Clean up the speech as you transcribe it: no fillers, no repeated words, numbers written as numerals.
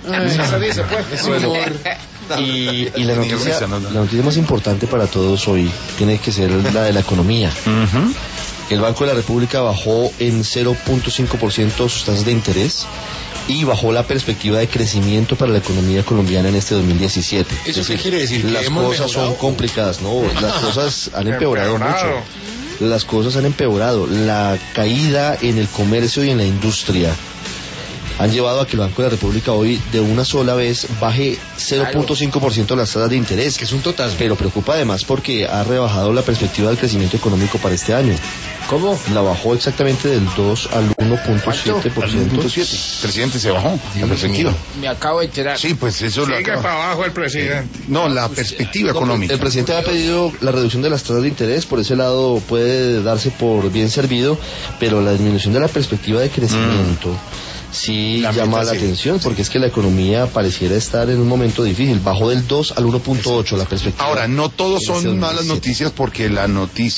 Eso dice, pues. Y la noticia más importante para todos hoy tiene que ser la de la economía. El Banco de la República bajó en 0.5% sus tasas de interés y bajó la perspectiva de crecimiento para la economía colombiana en este 2017. ¿Eso qué quiere decir? Las cosas son complicadas, ¿no? Las cosas han empeorado mucho. Las cosas han empeorado. La caída en el comercio y en la industria han llevado a que el Banco de la República hoy de una sola vez baje 0.5% las tasas de interés. Que es un total. Pero preocupa además porque ha rebajado la perspectiva del crecimiento económico para este año. ¿Cómo? La bajó exactamente del 2 al 1.7%. Presidente, se bajó la perspectiva. Me acabo de enterar. Sí, pues eso lo Siga para abajo el presidente. No, la perspectiva económica. El presidente ha pedido la reducción de las tasas de interés, por ese lado puede darse por bien servido, pero la disminución de la perspectiva de crecimiento sí llama la atención, porque es que la economía pareciera estar en un momento difícil. Bajó del 2 al 1.8 la perspectiva. Ahora, no todos son malas noticias, porque la noticia